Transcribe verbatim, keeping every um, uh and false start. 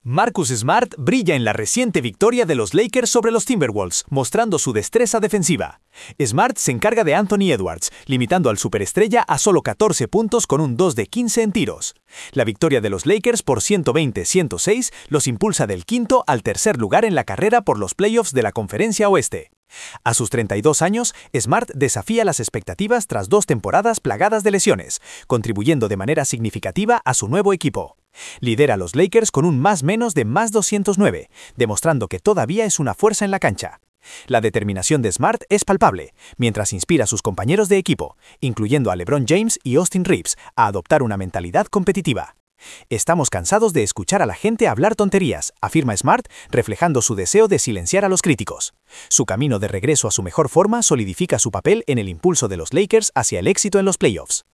Marcus Smart brilla en la reciente victoria de los Lakers sobre los Timberwolves, mostrando su destreza defensiva. Smart se encarga de Anthony Edwards, limitando al superestrella a solo catorce puntos con un dos de quince en tiros. La victoria de los Lakers por ciento veinte a ciento seis los impulsa del quinto al tercer lugar en la carrera por los playoffs de la Conferencia Oeste. A sus treinta y dos años, Smart desafía las expectativas tras dos temporadas plagadas de lesiones, contribuyendo de manera significativa a su nuevo equipo. Lidera a los Lakers con un más menos de más doscientos nueve, demostrando que todavía es una fuerza en la cancha. La determinación de Smart es palpable, mientras inspira a sus compañeros de equipo, incluyendo a LeBron James y Austin Reeves, a adoptar una mentalidad competitiva. Estamos cansados de escuchar a la gente hablar tonterías, afirma Smart, reflejando su deseo de silenciar a los críticos. Su camino de regreso a su mejor forma solidifica su papel en el impulso de los Lakers hacia el éxito en los playoffs.